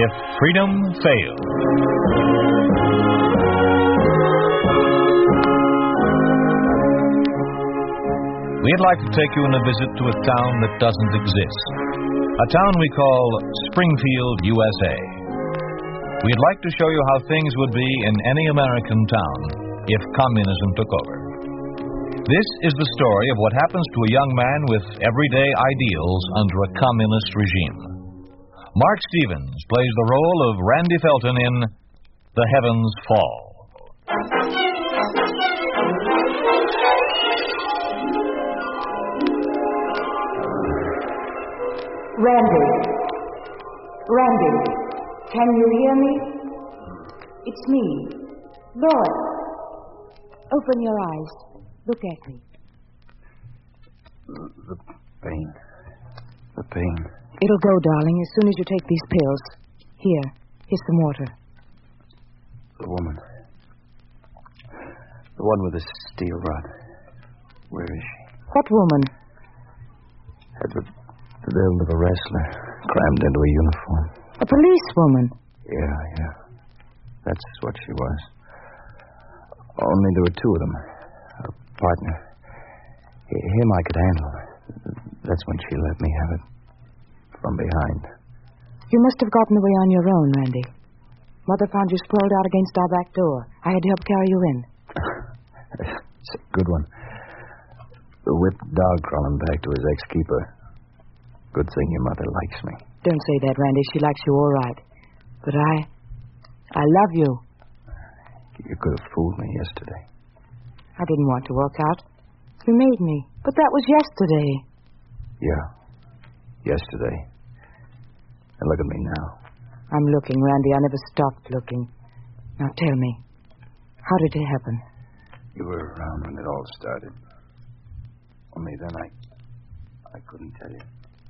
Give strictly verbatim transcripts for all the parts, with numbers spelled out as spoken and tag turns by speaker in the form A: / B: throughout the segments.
A: if freedom fails. We'd like to take you on a visit to a town that doesn't exist. A town we call Springfield, U S A. We'd like to show you how things would be in any American town if communism took over. This is the story of what happens to a young man with everyday ideals under a communist regime. Mark Stevens plays the role of Randy Felton in The Heavens Fall.
B: Randy. Randy, can you hear me? It's me, Lois. Open your eyes. Look at me.
C: The pain. The pain.
B: It'll go, darling, as soon as you take these pills. Here, here's some water.
C: The woman. The one with the steel rod. Where is she?
B: What woman?
C: Had the, the build of a wrestler, crammed into a uniform.
B: A policewoman?
C: Yeah, yeah. That's what she was. Only there were two of them. A partner. Him I could handle. That's when she let me have it. From behind.
B: You must have gotten away on your own, Randy. Mother found you sprawled out against our back door. I had to help carry you in.
C: It's a good one. The whipped dog crawling back to his ex-keeper. Good thing your mother likes me.
B: Don't say that, Randy. She likes you all right. But I... I love you.
C: You could have fooled me yesterday.
B: I didn't want to walk out. You made me. But that was yesterday.
C: Yeah. Yesterday. And look at me now.
B: I'm looking, Randy. I never stopped looking. Now tell me, how did it happen?
C: You were around when it all started. Only then I... I couldn't tell you.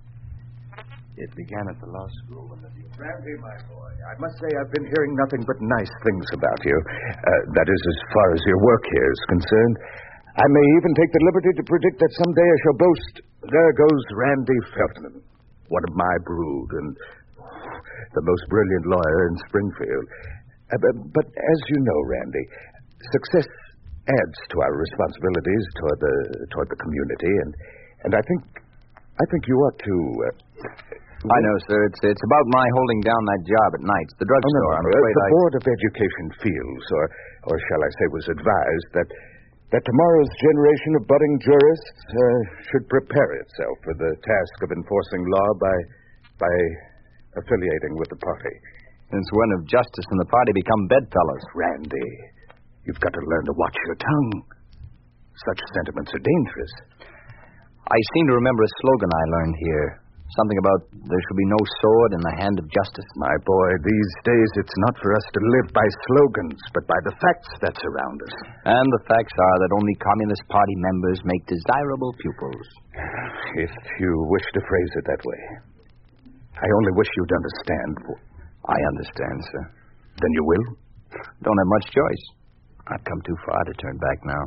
C: It began at the law school when the...
D: Randy, my boy, I must say I've been hearing nothing but nice things about you. Uh, that is, as far as your work here is concerned. I may even take the liberty to predict that someday I shall boast, there goes Randy Felton, one of my brood, and the most brilliant lawyer in Springfield. Uh, but, but as you know, Randy, success adds to our responsibilities toward the toward the community, and and I think I think you ought to. Uh,
C: I know, sir. It's it's about my holding down that job at night, the drugstore.
D: Oh, no, no,
C: I'm afraid
D: the
C: I...
D: Board of Education feels, or or shall I say, was advised that that tomorrow's generation of budding jurists uh, should prepare itself for the task of enforcing law by by affiliating with the party.
C: Since when have justice and the party become bedfellows?
D: Randy, you've got to learn to watch your tongue. Such sentiments are dangerous.
C: I seem to remember a slogan I learned here. Something about there should be no sword in the hand of justice.
D: My boy, these days it's not for us to live by slogans, but by the facts that surround us.
C: And the facts are that only Communist Party members make desirable pupils.
D: If you wish to phrase it that way. I only wish you'd understand.
C: I understand, sir.
D: Then you will?
C: Don't have much choice. I've come too far to turn back now.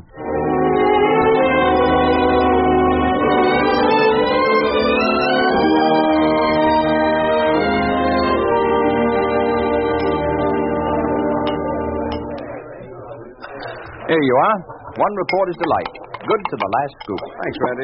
C: Here you are. One reporter's delight. Good to the last scoop.
D: Thanks, Randy.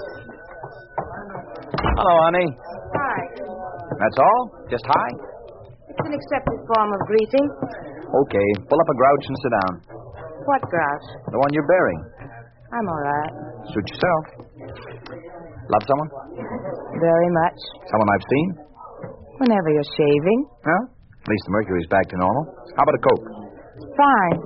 C: Hello, honey.
B: Hi.
C: That's all? Just hi?
B: It's an accepted form of greeting.
C: Okay. Pull up a grouch and sit down.
B: What grouch?
C: The one you're bearing.
B: I'm all right.
C: Suit yourself. Love someone?
B: Very much.
C: Someone I've seen?
B: Whenever you're shaving.
C: Huh? At least the mercury's back to normal. How about a Coke?
B: Fine.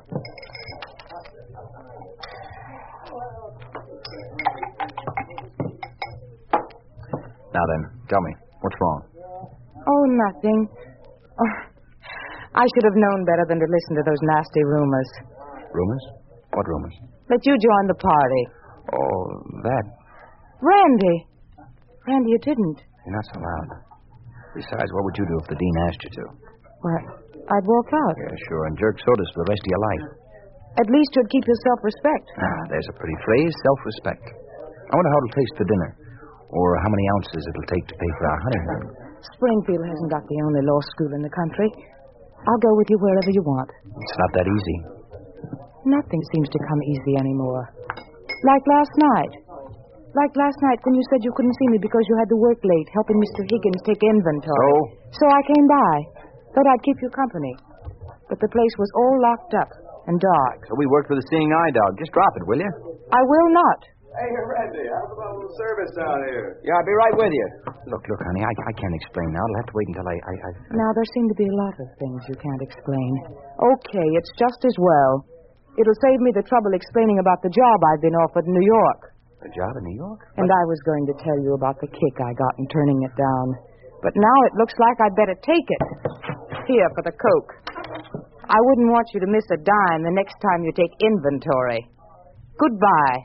C: Now then, tell me, what's wrong?
B: Oh, nothing. Oh, I should have known better than to listen to those nasty rumors.
C: Rumors? What rumors?
B: That you joined the party.
C: Oh, that.
B: Randy. Randy, you didn't.
C: You're not so loud. Besides, what would you do if the dean asked you to?
B: Well, I'd walk out.
C: Yeah, sure, and jerk sodas for the rest of your life.
B: At least you'd keep your self-respect.
C: Ah, there's a pretty phrase, self-respect. I wonder how it'll taste for dinner. Or how many ounces it'll take to pay for our honeymoon.
B: Springfield hasn't got the only law school in the country. I'll go with you wherever you want.
C: It's not that easy.
B: Nothing seems to come easy anymore. Like last night. Like last night when you said you couldn't see me because you had to work late helping Mister Higgins take inventory.
C: So?
B: So I came by. Thought I'd keep you company. But the place was all locked up and dark.
C: So we worked with a seeing eye dog. Just drop it, will you?
B: I will not.
E: Hey, Randy, how's about a little service down here?
C: Yeah, I'll be right with you. Look, look, honey, I, I can't explain now. I'll have to wait until I, I, I...
B: Now, there seem to be a lot of things you can't explain. Okay, it's just as well. It'll save me the trouble explaining about the job I've been offered in New York.
C: A job in New York?
B: And I was going to tell you about the kick I got in turning it down. But now it looks like I'd better take it. Here, for the Coke. I wouldn't want you to miss a dime the next time you take inventory. Goodbye.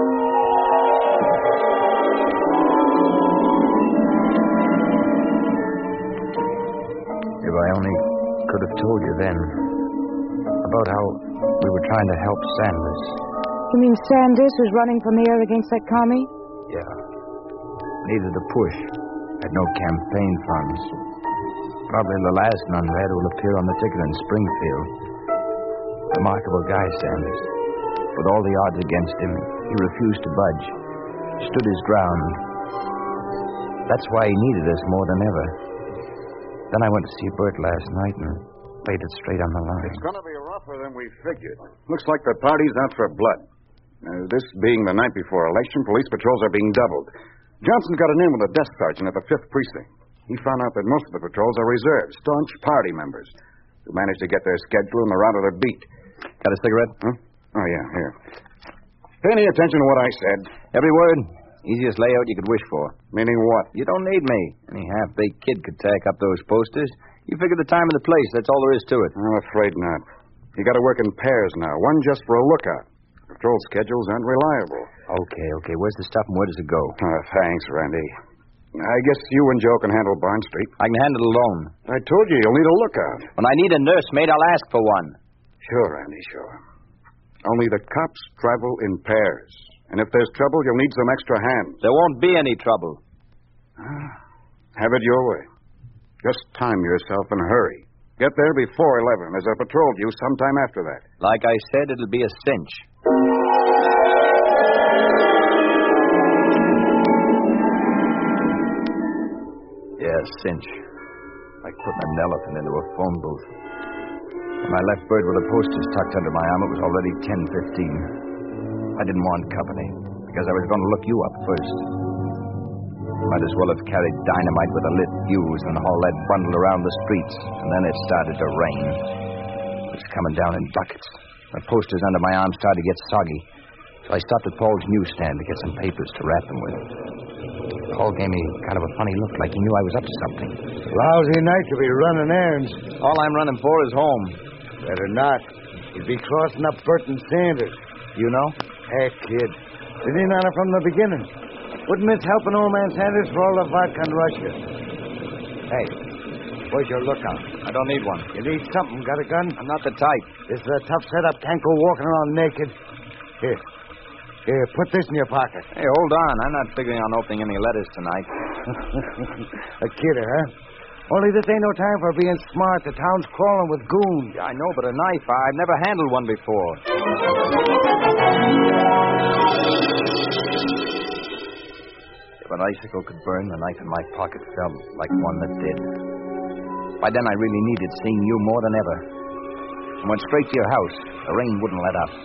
C: If I only could have told you then about how we were trying to help Sanders.
B: You mean Sanders was running for mayor against that commie?
C: Yeah. Needed a push. Had no campaign funds. Probably the last non-red who will appear on the ticket in Springfield. Remarkable guy, Sanders. With all the odds against him, he refused to budge. Stood his ground. That's why he needed us more than ever. Then I went to see Bert last night and laid it straight on the line.
E: It's going to be rougher than we figured. Looks like the party's out for blood. Now, this being the night before election, police patrols are being doubled. Johnson got an in with a desk sergeant at the fifth Precinct. He found out that most of the patrols are reserves, staunch party members, who managed to get their schedule and they're out of their beat.
C: Got a cigarette?
E: Huh? Oh, yeah, here. Pay any attention to what I said.
C: Every word. Easiest layout you could wish for.
E: Meaning what?
C: You don't need me. Any half-baked kid could tack up those posters. You figure the time and the place. That's all there is to it.
E: I'm afraid not. You got to work in pairs now. One just for a lookout. Patrol schedules aren't reliable.
C: Okay, okay. Where's the stuff and where does it go?
E: Oh, thanks, Randy. I guess you and Joe can handle Barn Street.
C: I can handle it alone.
E: I told you you'll need a lookout.
C: When I need a nursemaid, I'll ask for one.
E: Sure, Randy, sure. Only the cops travel in pairs. And if there's trouble, you'll need some extra hands.
C: There won't be any trouble.
E: Have it your way. Just time yourself and hurry. Get there before eleven. There's a patrol due sometime after that.
C: Like I said, it'll be a cinch. Yeah, cinch. Like putting an elephant into a phone booth. When I left Bird with the posters tucked under my arm, it was already ten fifteen. I didn't want company, because I was going to look you up first. Might as well have carried dynamite with a lit fuse and haul that bundle around the streets. And then it started to rain. It was coming down in buckets. The posters under my arm started to get soggy. So I stopped at Paul's newsstand to get some papers to wrap them with. Paul gave me kind of a funny look, like he knew I was up to something.
F: Lousy night to be running errands.
C: All I'm running for is home.
F: Better not. You'd be crossing up Burton Sanders.
C: You know?
F: Heck, kid. Been in on it from the beginning. Wouldn't miss helping old man Sanders for all the vodka in Russia. Hey, where's your lookout?
C: I don't need one.
F: You need something. Got a gun?
C: I'm not the type.
F: This is a tough setup. Can't go walking around naked. Here. Here, put this in your pocket.
C: Hey, hold on. I'm not figuring on opening any letters tonight.
F: A kidder, huh? Only this ain't no time for being smart. The town's crawling with goons.
C: Yeah, I know, but a knife, I've never handled one before. If an icicle could burn, the knife in my pocket felt like one that did. By then, I really needed seeing you more than ever. I went straight to your house. The rain wouldn't let up.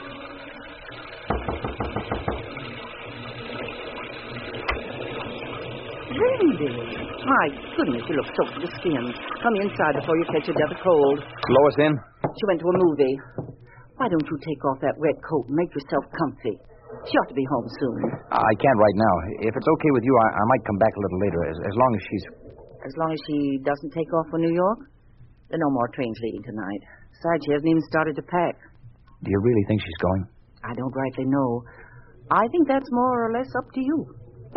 G: Randy, my goodness, you look soaked to the skin. Come inside before you catch a death cold.
C: Lois in?
G: She went to a movie. Why don't you take off that red coat and make yourself comfy? She ought to be home soon.
C: I can't right now. If it's okay with you, I, I might come back a little later, as, as long as she's...
G: As long as she doesn't take off for New York? There are no more trains leaving tonight. Besides, she hasn't even started to pack.
C: Do you really think she's going?
G: I don't rightly know. I think that's more or less up to you.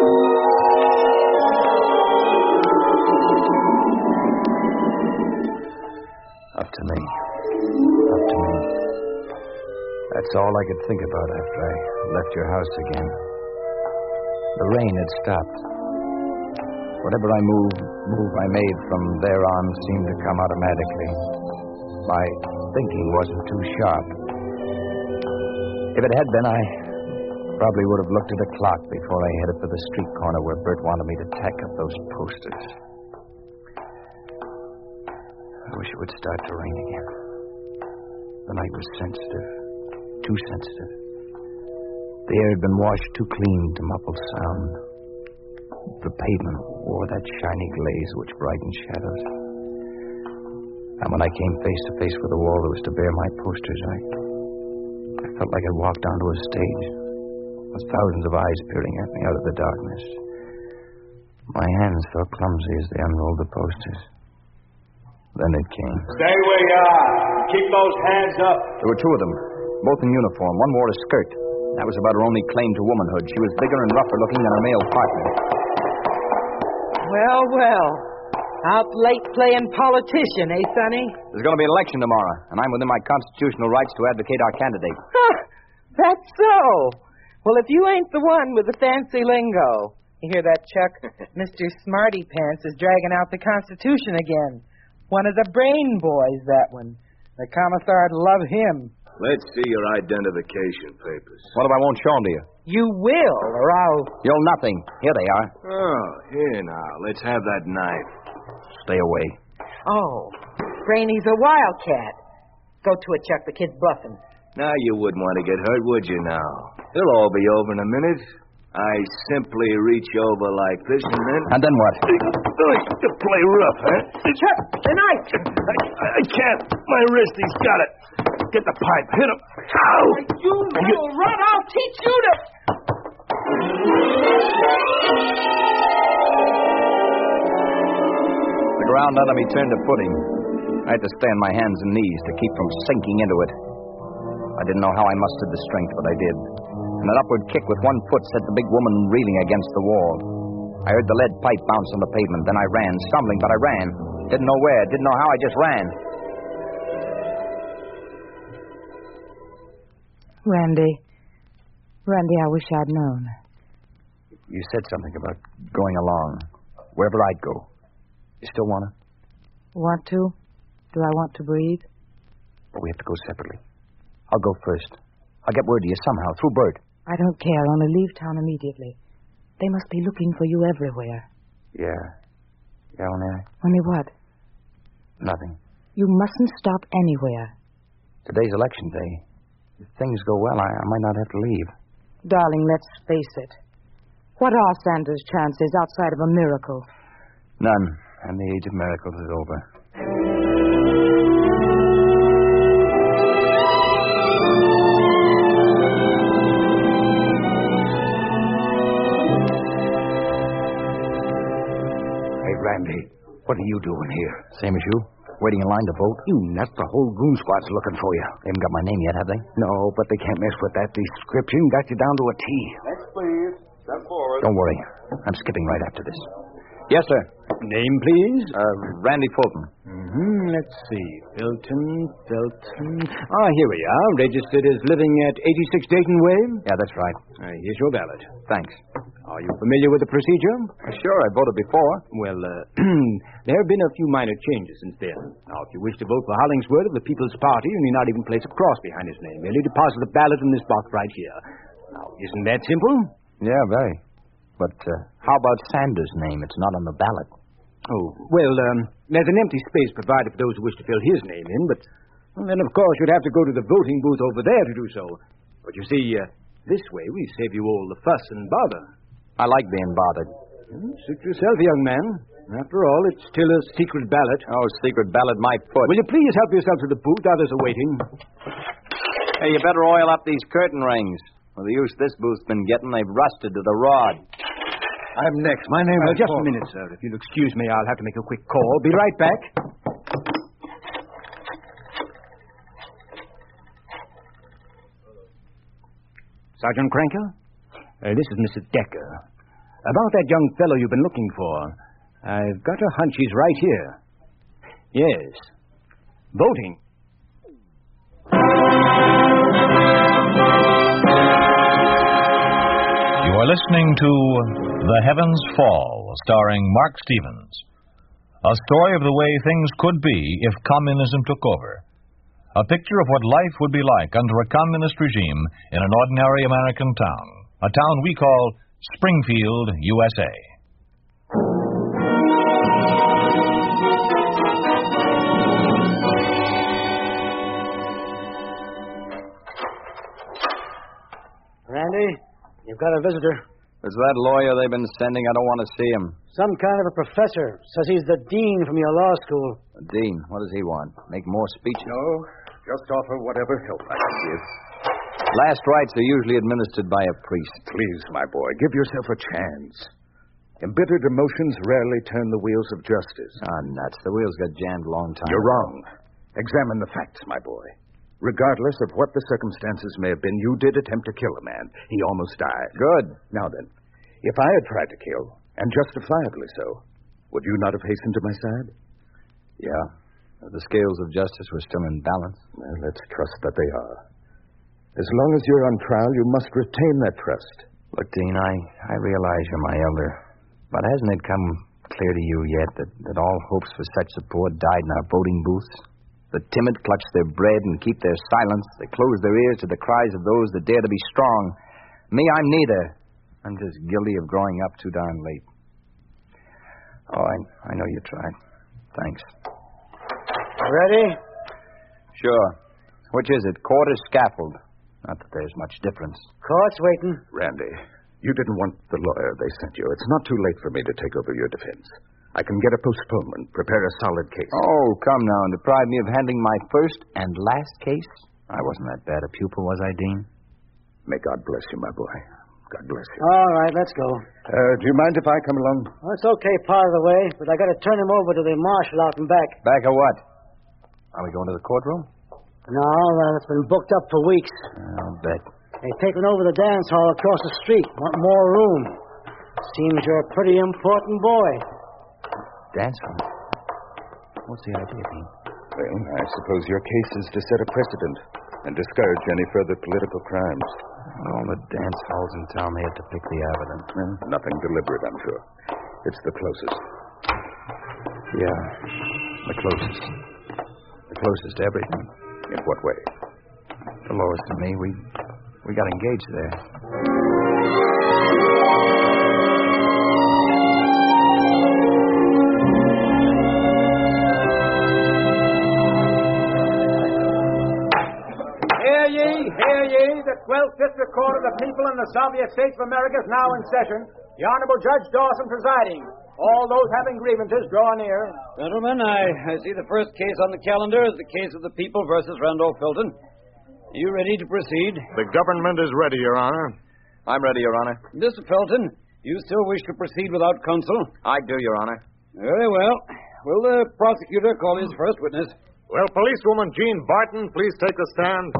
C: Up to me. Up to me. That's all I could think about after I left your house again. The rain had stopped. Whatever I move, move I made from there on seemed to come automatically. My thinking wasn't too sharp. If it had been, I probably would have looked at a clock before I headed for the street corner where Bert wanted me to tack up those posters. I wish it would start to rain again. The night was sensitive, too sensitive. The air had been washed too clean to muffle sound. The pavement wore that shiny glaze which brightened shadows. And when I came face to face with the wall that was to bear my posters, I, I felt like I'd walked onto a stage, with thousands of eyes peering at me out of the darkness. My hands felt clumsy as they unrolled the posters. Then it came.
H: Stay where you are. Keep those hands up.
C: There were two of them, both in uniform. One wore a skirt. That was about her only claim to womanhood. She was bigger and rougher looking than her male partner.
I: Well, well. Out late playing politician, eh, Sonny?
C: There's going to be an election tomorrow, and I'm within my constitutional rights to advocate our candidate.
I: Huh, that's so. Well, if you ain't the one with the fancy lingo. You hear that, Chuck? Mister Smarty Pants is dragging out the Constitution again. One of the brain boys, that one. The commissar'd love him.
H: Let's see your identification papers.
C: What if I won't show them to you?
I: You will, or I'll...
C: You'll nothing. Here they are.
H: Oh, here now. Let's have that knife.
C: Stay away.
I: Oh, Brainy's a wildcat. Go to it, Chuck. The kid's bluffing.
H: Now you wouldn't want to get hurt, would you now? It'll all be over in a minute. I simply reach over like this and then...
C: And then what?
H: To play rough, huh?
I: Chuck, the knife!
H: I, I can't. My wrist, he's got it. Get the pipe. Hit him. Ow!
I: You little run, I'll teach you to...
C: The ground under me turned to footing. I had to stay on my hands and knees to keep from sinking into it. I didn't know how I mustered the strength, but I did. And an upward kick with one foot set the big woman reeling against the wall. I heard the lead pipe bounce on the pavement. Then I ran, stumbling, but I ran. Didn't know where, didn't know how, I just ran.
B: Randy. Randy, I wish I'd known.
C: You said something about going along. Wherever I'd go. You still want to?
B: Want to? Do I want to breathe?
C: But we have to go separately. I'll go first. I'll get word to you somehow, through Bert.
B: I don't care. Only leave town immediately. They must be looking for you everywhere.
C: Yeah. Yeah, only I...
B: Only what?
C: Nothing.
B: You mustn't stop anywhere.
C: Today's election day. If things go well, I, I might not have to leave.
B: Darling, let's face it. What are Sanders' chances outside of a miracle?
C: None. And the age of miracles is over.
F: Randy, what are you doing here?
C: Same as you. Waiting in line to vote.
F: You nuts, the whole goon squad's looking for you.
C: They haven't got my name yet, have they?
F: No, but they can't mess with that description. Got you down to a T.
H: Next, please. Step forward.
C: Don't worry. I'm skipping right after this. Yes, sir.
F: Name, please?
C: Uh, Randy Fulton.
F: Mm-hmm. Let's see. Felton, Felton. Ah, here we are. Registered as living at eighty-six Dayton Way.
C: Yeah, that's right.
F: Uh, here's your ballot.
C: Thanks.
F: Are you familiar with the procedure?
C: Uh, sure, I voted before.
F: Well, uh, there have been a few minor changes since then. Now, if you wish to vote for Hollingsworth of the People's Party, you need not even place a cross behind his name. Merely deposit the ballot in this box right here. Now, isn't that simple?
C: Yeah, very. But uh, how about Sanders' name? It's not on the ballot.
F: Oh, well, um, there's an empty space provided for those who wish to fill his name in, but well, then, of course, you'd have to go to the voting booth over there to do so. But you see, uh, this way we save you all the fuss and bother.
C: I like being bothered.
F: Hmm, suit yourself, young man. After all, it's still a secret ballot.
C: Oh, secret ballot, my foot.
F: Will you please help yourself to the booth? Others are waiting.
C: Hey, you better oil up these curtain rings. With the use this booth's been getting, they've rusted to the rod.
F: I'm next. My name uh, is... Just Paul. A minute, sir. If you'll excuse me, I'll have to make a quick call. Be right back. Sergeant Cranker? Uh, this is Missus Decker. About that young fellow you've been looking for. I've got a hunch he's right here. Yes. Voting.
A: You are listening to The Heavens Fall, starring Mark Stevens. A story of the way things could be if communism took over. A picture of what life would be like under a communist regime in an ordinary American town. A town we call Springfield, U S A.
J: Randy, you've got a visitor.
F: Is that lawyer they've been sending? I don't want to see him.
J: Some kind of a professor. Says he's the dean from your law school.
F: The dean? What does he want? Make more speeches?
D: No, just offer whatever help I can give.
F: Last rites are usually administered by a priest.
D: Please, my boy, give yourself a chance. Embittered emotions rarely turn the wheels of justice.
F: Ah, nuts. The wheels got jammed a long time.
D: You're wrong. Examine the facts, my boy. Regardless of what the circumstances may have been, you did attempt to kill a man. He almost died.
F: Good.
D: Now then, if I had tried to kill, and justifiably so, would you not have hastened to my side?
F: Yeah. The scales of justice were still in balance.
D: Well, let's trust that they are. As long as you're on trial, you must retain that trust.
C: Look, Dean, I, I realize you're my elder, but hasn't it come clear to you yet that, that all hopes for such support died in our voting booths? The timid clutch their bread and keep their silence. They close their ears to the cries of those that dare to be strong. Me, I'm neither. I'm just guilty of growing up too darn late. Oh, I, I know you tried. Thanks.
J: Ready?
F: Sure. Which is it, court or scaffold? Not that there's much difference.
J: Court's waiting.
D: Randy, you didn't want the lawyer they sent you. It's not too late for me to take over your defense. I can get a postponement, prepare a solid case.
C: Oh, come now, and deprive me of handling my first and last case? I wasn't that bad a pupil, was I, Dean?
D: May God bless you, my boy. God bless you.
J: All right, let's go.
D: Uh, do you mind if I come along?
J: Well, it's okay part of the way, but I got to turn him over to the marshal out and back.
C: Back of what? Are we going to the courtroom?
J: No, uh, it's been booked up for weeks.
C: I'll bet.
J: They've taken over the dance hall across the street. Want more room. Seems you're a pretty important boy.
C: Dance hall? What's the idea, Dean?
D: Well, I suppose your case is to set a precedent and discourage any further political crimes.
C: All the dance halls in town, they have to pick the evidence.
D: Well, nothing deliberate, I'm sure. It's the closest.
C: Yeah, the closest. The closest to everything.
D: In what way?
C: The lowest to me. We, we got engaged there.
F: Hear ye, hear ye, the twelfth District Court of the People in the Soviet States of America is now in session. The Honorable Judge Dawson presiding. All those having grievances, draw near.
K: Gentlemen, I, I see the first case on the calendar is the case of the People versus Randolph Felton. Are you ready to proceed?
E: The government is ready, Your Honor.
F: I'm ready, Your Honor.
K: Mister Felton, you still wish to proceed without counsel?
F: I do, Your Honor.
K: Very well. Will the prosecutor call his first witness?
E: Well, policewoman Jean Barton, please take the stand.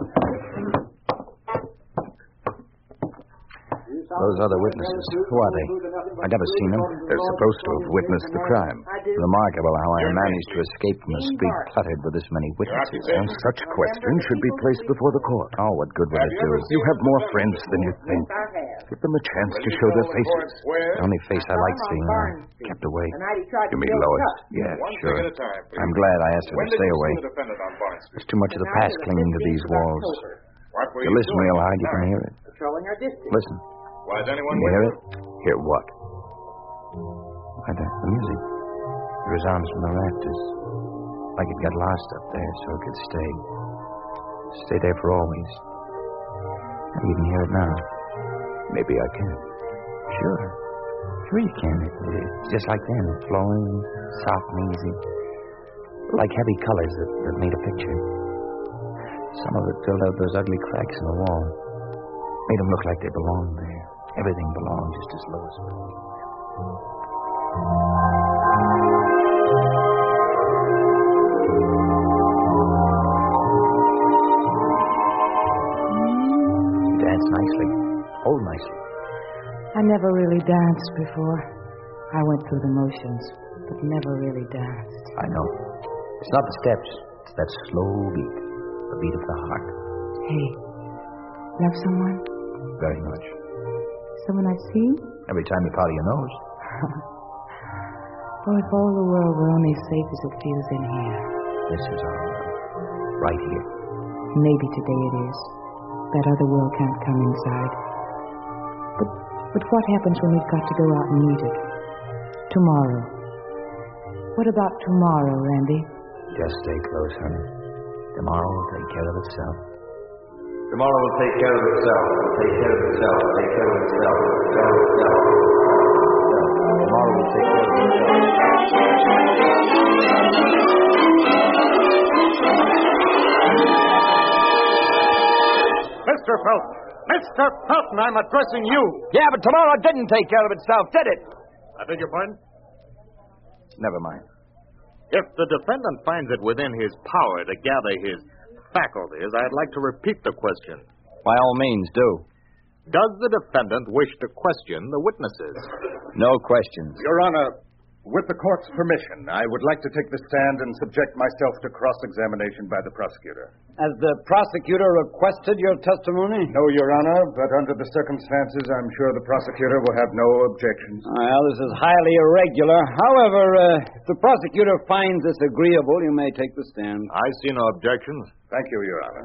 C: Those other witnesses, who are they? I've never seen them.
D: They're supposed to have witnessed the crime.
C: Remarkable how I managed to escape from a street cluttered with this many witnesses.
D: And such questions should be placed before the court.
C: Oh, what good would it do?
D: You have more friends than you think. Give them a chance to show their faces.
C: The only face I like seeing, I kept away.
D: You mean Lois?
C: Yeah, sure. I'm glad I asked her to stay away. There's too much of the past clinging to these walls. If you listen real hard, you can hear it. Listen.
E: Why, is anyone
C: Can you hear it?
D: Hear what?
C: Why, the, the music. It resounds from the rafters. Like it got lost up there so it could stay. Stay there for always. Maybe you can hear it now.
D: Maybe I can.
C: Sure. Sure you can. It, it's just like then, flowing, soft and easy. Like heavy colors that, that made a picture. Some of it filled out those ugly cracks in the wall. Made them look like they belonged there. Everything belonged just as Lois would. You dance nicely. Hold nicely.
B: I never really danced before. I went through the motions, but never really danced.
C: I know. It's not the steps. It's that slow beat. The beat of the heart.
B: Hey, love someone?
C: Very much.
B: Someone I've seen?
C: Every time you powder your nose.
B: Oh, if all the world were only safe as it feels in here.
C: This is our world. Right here.
B: Maybe today it is. That other world can't come inside. But, but what happens when we've got to go out and meet it? Tomorrow. What about tomorrow, Randy?
C: Just stay close, honey. Tomorrow will take care of itself.
H: Tomorrow will take care of itself. Will take care of itself. Take care of itself. Take care of itself. Tomorrow will take care of itself.
E: Mister Felton! Mister Felton, I'm addressing you!
C: Yeah, but tomorrow didn't take care of itself, did it?
E: I beg your pardon?
C: Never mind.
A: If the defendant finds it within his power to gather his faculties, I'd like to repeat the question.
C: By all means, do.
A: Does the defendant wish to question the witnesses?
C: No questions.
D: Your Honor, with the court's permission, I would like to take the stand and subject myself to cross-examination by the prosecutor.
K: Has the prosecutor requested your testimony?
D: No, Your Honor, but under the circumstances, I'm sure the prosecutor will have no objections.
K: Well, this is highly irregular. However, uh, if the prosecutor finds this agreeable, you may take the stand.
A: I see no objections.
D: Thank you, Your Honor.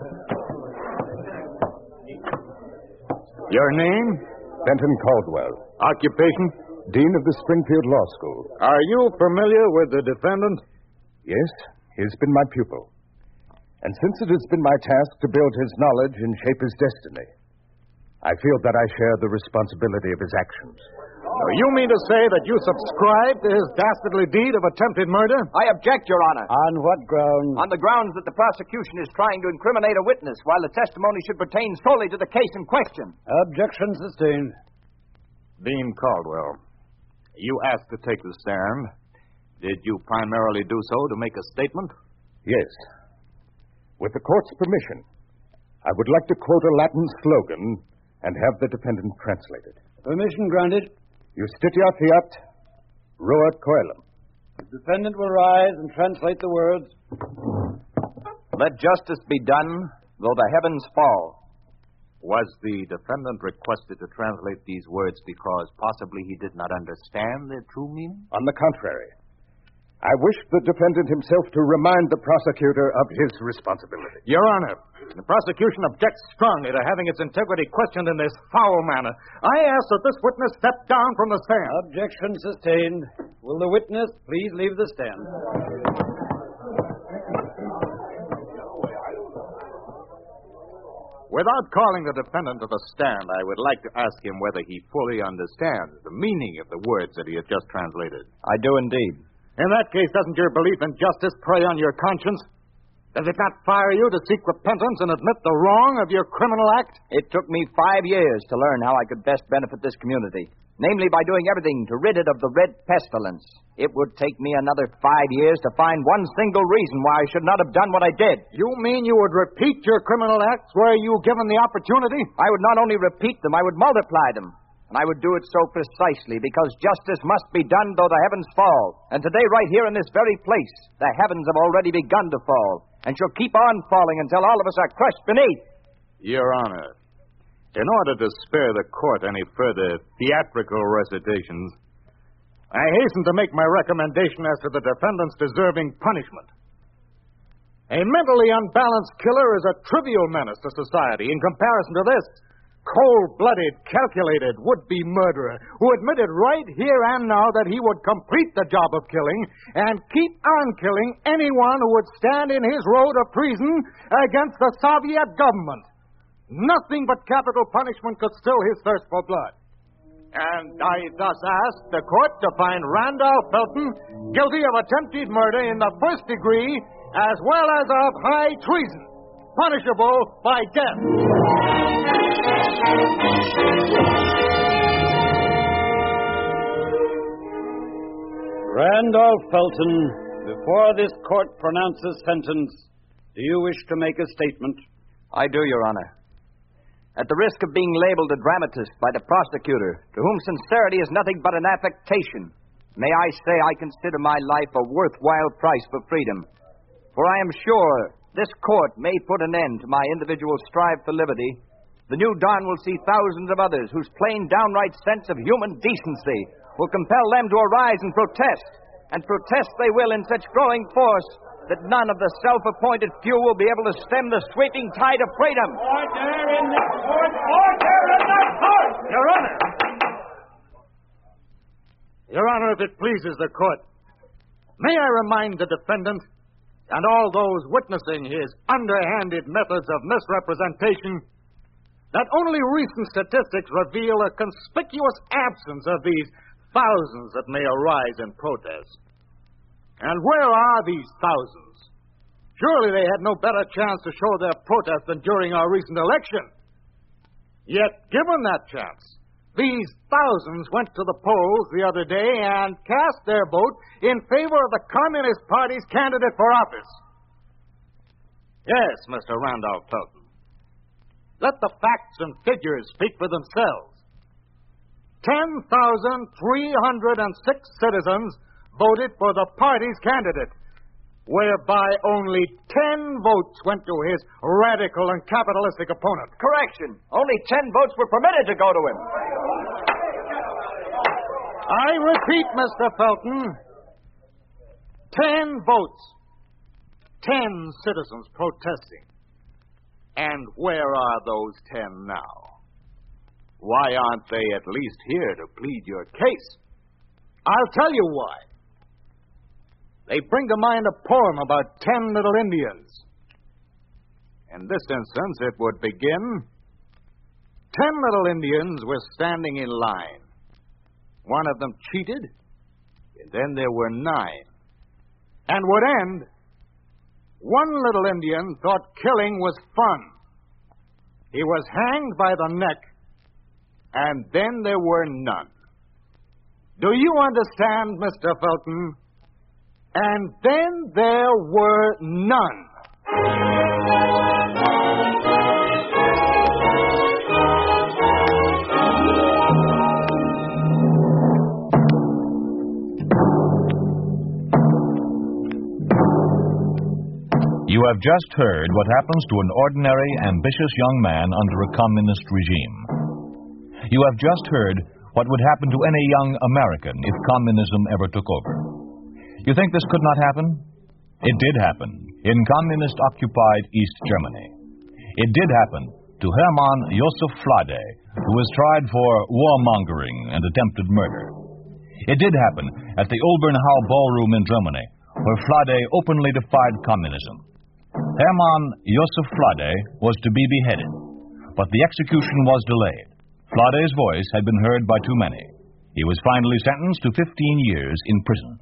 A: Your name?
D: Benton Caldwell,
A: Occupation?
D: Dean of the Springfield Law School.
A: Are you familiar with the defendant?
D: Yes, he's been my pupil. And since it has been my task to build his knowledge and shape his destiny, I feel that I share the responsibility of his actions.
A: So you mean to say that you subscribe to his dastardly deed of attempted murder?
C: I object, Your Honor.
K: On what grounds?
C: On the grounds that the prosecution is trying to incriminate a witness while the testimony should pertain solely to the case in question.
K: Objection sustained.
A: Dean Caldwell, you asked to take the stand. Did you primarily do so to make a statement?
D: Yes. With the court's permission, I would like to quote a Latin slogan and have the defendant translated.
K: Permission granted.
D: Justitia fiat, ruat coelum.
K: The defendant will rise and translate the words.
C: Let justice be done, though the heavens fall.
A: Was the defendant requested to translate these words because possibly he did not understand their true meaning?
D: On the contrary, I wish the defendant himself to remind the prosecutor of his responsibility.
A: Your Honor, the prosecution objects strongly to having its integrity questioned in this foul manner. I ask that this witness step down from the stand.
K: Objection sustained. Will the witness please leave the stand?
A: Without calling the defendant to the stand, I would like to ask him whether he fully understands the meaning of the words that he has just translated.
C: I do indeed.
A: In that case, doesn't your belief in justice prey on your conscience? Does it not fire you to seek repentance and admit the wrong of your criminal act?
C: It took me five years to learn how I could best benefit this community, namely by doing everything to rid it of the red pestilence. It would take me another five years to find one single reason why I should not have done what I did.
A: You mean you would repeat your criminal acts were you given the opportunity?
C: I would not only repeat them, I would multiply them. And I would do it so precisely because justice must be done though the heavens fall. And today, right here in this very place, the heavens have already begun to fall and shall keep on falling until all of us are crushed beneath.
A: Your Honor, in order to spare the court any further theatrical recitations, I hasten to make my recommendation as to the defendant's deserving punishment. A mentally unbalanced killer is a trivial menace to society in comparison to this cold-blooded, calculated, would-be murderer who admitted right here and now that he would complete the job of killing and keep on killing anyone who would stand in his road of treason against the Soviet government. Nothing but capital punishment could still his thirst for blood. And I thus ask the court to find Randolph Felton guilty of attempted murder in the first degree as well as of high treason, punishable by death.
K: Randolph Felton, before this court pronounces sentence, do you wish to make a statement?
C: I do, Your Honor. At the risk of being labeled a dramatist by the prosecutor, to whom sincerity is nothing but an affectation, may I say I consider my life a worthwhile price for freedom. For I am sure this court may put an end to my individual strive for liberty. The new dawn will see thousands of others whose plain, downright sense of human decency will compel them to arise and protest
L: and protest they will in such growing force that none of the self-appointed few will be able to stem the sweeping tide of freedom.
M: Order in the court! Order in the court!
N: Your Honor! Your Honor, if it pleases the court, may I remind the defendant and all those witnessing his underhanded methods of misrepresentation that only recent statistics reveal a conspicuous absence of these thousands that may arise in protest. And where are these thousands? Surely they had no better chance to show their protest than during our recent election. Yet, given that chance, these thousands went to the polls the other day and cast their vote in favor of the Communist Party's candidate for office. Yes, Mister Randolph Felton. Let the facts and figures speak for themselves. ten thousand three hundred six citizens voted for the party's candidate, whereby only ten votes went to his radical and capitalistic opponent.
L: Correction. Only ten votes were permitted to go to him.
N: I repeat, Mister Felton, ten votes, ten citizens protesting. And where are those ten now? Why aren't they at least here to plead your case? I'll tell you why. They bring to mind a poem about ten little Indians. In this instance, it would begin, ten little Indians were standing in line. One of them cheated, and then there were nine. And would end, one little Indian thought killing was fun. He was hanged by the neck, and then there were none. Do you understand, Mister Felton? And then there were none.
A: You have just heard what happens to an ordinary, ambitious young man under a communist regime. You have just heard what would happen to any young American if communism ever took over. You think this could not happen? It did happen in communist-occupied East Germany. It did happen to Hermann Josef Flade, who was tried for warmongering and attempted murder. It did happen at the Olbernhau Ballroom in Germany, where Flade openly defied communism. Hermann Josef Flade was to be beheaded, but the execution was delayed. Flade's voice had been heard by too many. He was finally sentenced to fifteen years in prison.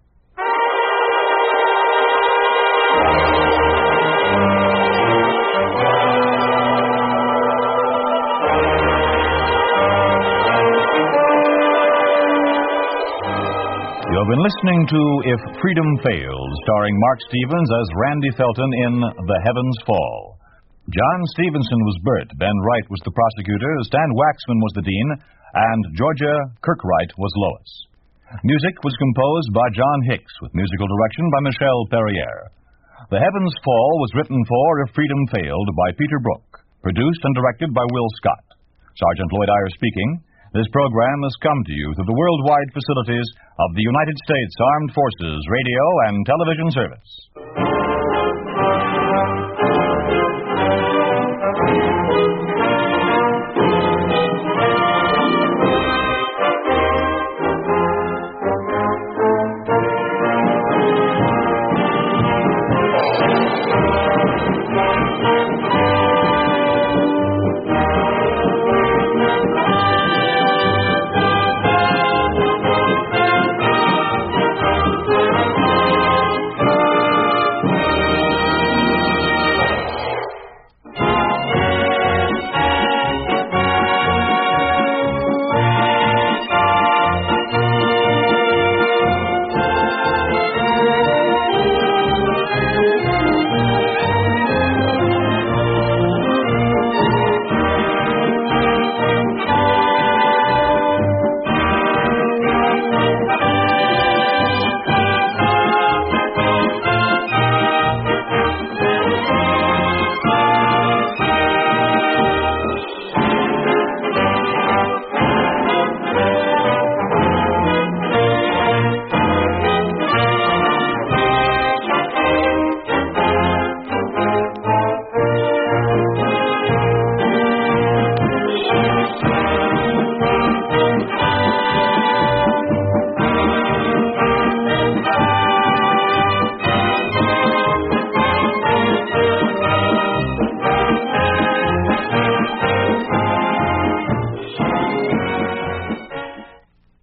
A: You have been listening to If Freedom Fails, starring Mark Stevens as Randy Felton in The Heavens Fall. John Stevenson was Bert, Ben Wright was the prosecutor, Stan Waxman was the dean, and Georgia Kirkwright was Lois. Music was composed by John Hicks, with musical direction by Michelle Perrier. The Heavens Fall was written for If Freedom Failed by Peter Brook, produced and directed by Will Scott. Sergeant Lloyd Eyre speaking. This program has come to you through the worldwide facilities of the United States Armed Forces Radio and Television Service.